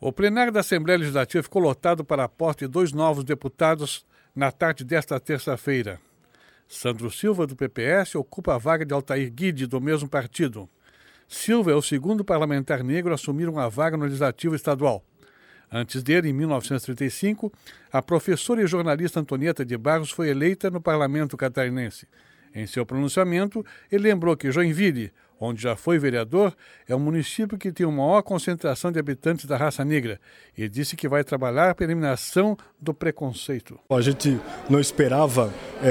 O plenário da Assembleia Legislativa ficou lotado para a posse de 2 novos deputados na tarde desta terça-feira. Sandro Silva, do PPS, ocupa a vaga de Altair Guide, do mesmo partido. Silva é o segundo parlamentar negro a assumir uma vaga no Legislativo Estadual. Antes dele, em 1935, a professora e jornalista Antonieta de Barros foi eleita no Parlamento catarinense. Em seu pronunciamento, ele lembrou que Joinville, onde já foi vereador, é um município que tem a maior concentração de habitantes da raça negra e disse que vai trabalhar pela eliminação do preconceito. A gente não esperava,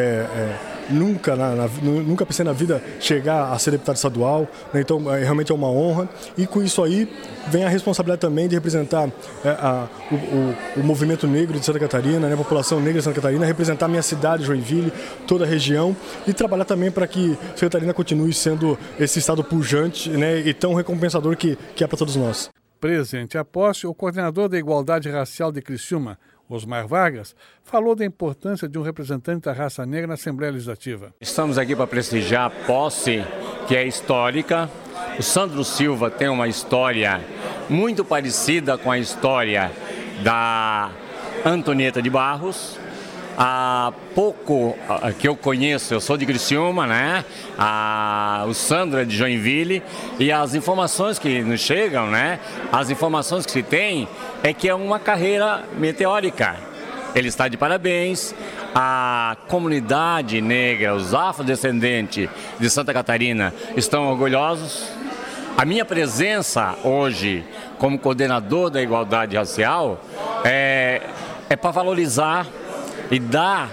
nunca pensei na vida chegar a ser deputado estadual, né? Então realmente é uma honra e com isso aí vem a responsabilidade também de representar o movimento negro de Santa Catarina, né? A população negra de Santa Catarina, representar a minha cidade, Joinville, toda a região e trabalhar também para que Santa Catarina continue sendo esse estado pujante, né? E tão recompensador que é para todos nós. Presente à posse, o coordenador da Igualdade Racial de Criciúma, Osmar Vargas, falou da importância de um representante da raça negra na Assembleia Legislativa. Estamos aqui para prestigiar a posse, que é histórica. O Sandro Silva tem uma história muito parecida com a história da Antonieta de Barros. Há pouco que eu conheço, eu sou de Criciúma, né? O Sandro é de Joinville e as informações que nos chegam, né? As informações que se tem é que é uma carreira meteórica. Ele está de parabéns. A comunidade negra, os afrodescendentes de Santa Catarina estão orgulhosos. A minha presença hoje como coordenador da igualdade racial é para valorizar e dar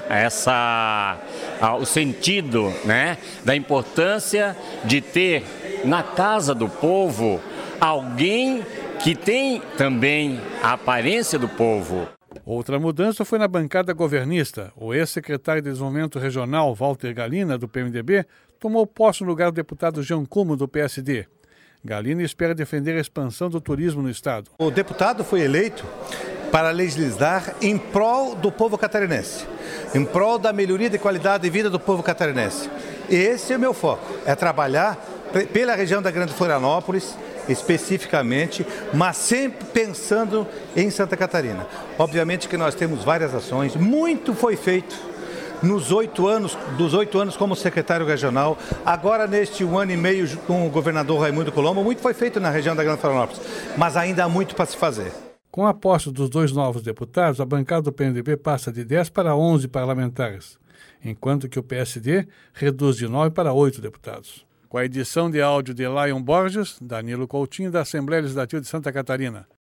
o sentido, né, da importância de ter na casa do povo alguém que tem também a aparência do povo. Outra mudança foi na bancada governista. O ex-secretário de Desenvolvimento Regional, Walter Galina, do PMDB, tomou posse no lugar do deputado Jean Cumo, do PSD. Galina espera defender a expansão do turismo no estado. O deputado foi eleito para legislar em prol do povo catarinense, em prol da melhoria de qualidade de vida do povo catarinense. Esse é o meu foco, é trabalhar pela região da Grande Florianópolis, especificamente, mas sempre pensando em Santa Catarina. Obviamente que nós temos várias ações, muito foi feito dos 8 anos como secretário regional, agora neste 1 ano e meio com o governador Raimundo Colombo, muito foi feito na região da Grande Florianópolis, mas ainda há muito para se fazer. Com a posse dos 2 novos deputados, a bancada do PMDB passa de 10 para 11 parlamentares, enquanto que o PSD reduz de 9 para 8 deputados. Com a edição de áudio de Lion Borges, Danilo Coutinho, da Assembleia Legislativa de Santa Catarina.